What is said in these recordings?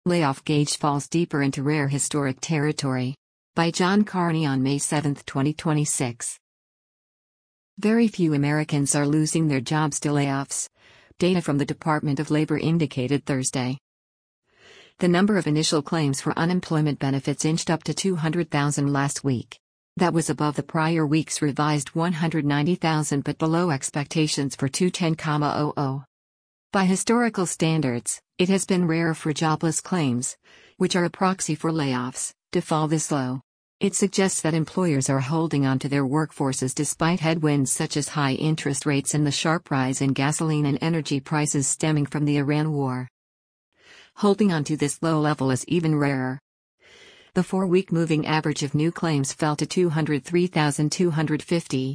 Layoff gauge falls deeper into rare historic territory. By John Carney on May 7, 2026. Very few Americans are losing their jobs to layoffs, data from the Department of Labor indicated Thursday. The number of initial claims for unemployment benefits inched up to 200,000 last week. That was above the prior week's revised 190,000 but below expectations for 210,000. By historical standards, it has been rare for jobless claims, which are a proxy for layoffs, to fall this low. It suggests that employers are holding on to their workforces despite headwinds such as high interest rates and the sharp rise in gasoline and energy prices stemming from the Iran war. Holding on to this low level is even rarer. The 4-week moving average of new claims fell to 203,250,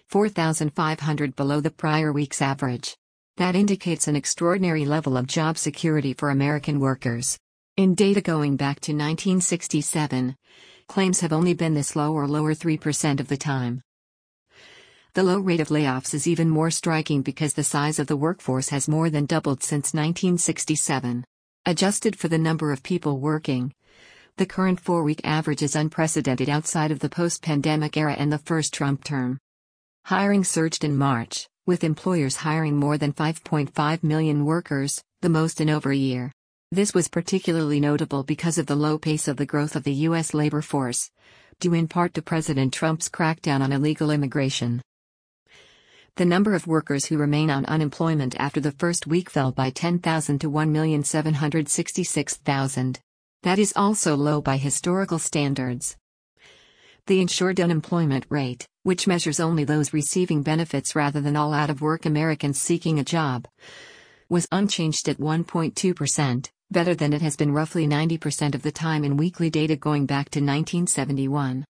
4,500 below the prior week's average. That indicates an extraordinary level of job security for American workers. In data going back to 1967, claims have only been this low or lower 3% of the time. The low rate of layoffs is even more striking because the size of the workforce has more than doubled since 1967. Adjusted for the number of people working, the current 4-week average is unprecedented outside of the post-pandemic era and the first Trump term. Hiring surged in March, with employers hiring more than 5.5 million workers, the most in over a year. This was particularly notable because of the low pace of the growth of the U.S. labor force, due in part to President Trump's crackdown on illegal immigration. The number of workers who remain on unemployment after the first week fell by 10,000 to 1,766,000. That is also low by historical standards. The insured unemployment rate, which measures only those receiving benefits rather than all out-of-work Americans seeking a job, was unchanged at 1.2%, better than it has been roughly 90% of the time in weekly data going back to 1971.